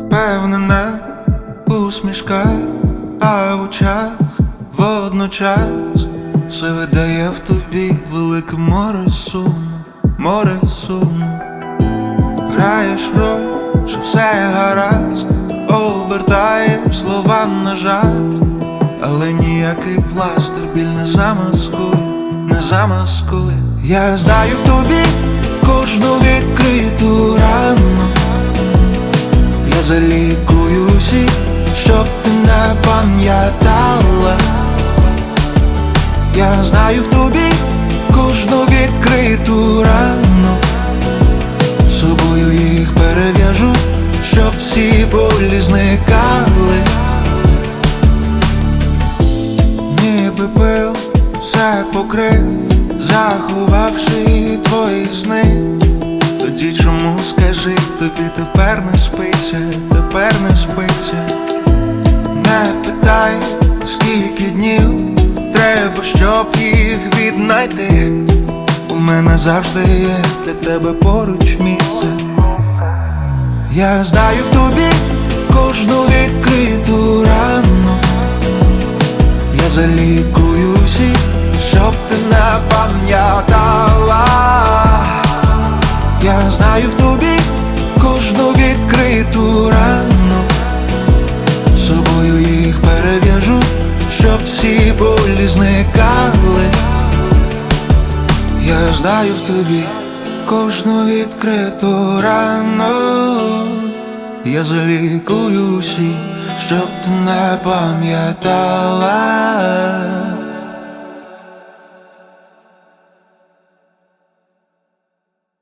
впевнена усмішка, а в очах водночас все видає в тобі велике море суму. Граєш роль, що все гаразд, обертаєш слова на жарт, але ніякий пластир біль не замаскує. Я знаю в тобі кожну відкриту рану, я залікую всі, щоб ти не пам'ятала. Я знаю в тобі кожну відкриту рану, собою їх перев'яжу, щоб всі болі зникали. Ніби пил все покрив, заховавши твої сни. Тоді чому, скажи, тобі тепер не спиться? Не питай, скільки днів треба, щоб їх віднайти. У мене завжди є для тебе поруч місце. Я знаю в тобі кожну відкриту рану, я залікую всі, щоб ти не пам'ятала. Я знаю в тобі кожну відкриту рану, собою їх перев'яжу, щоб всі болі зникали. Я знаю в тобі кожну відкриту рану, я залікую всі, щоб ти не пам'ятала.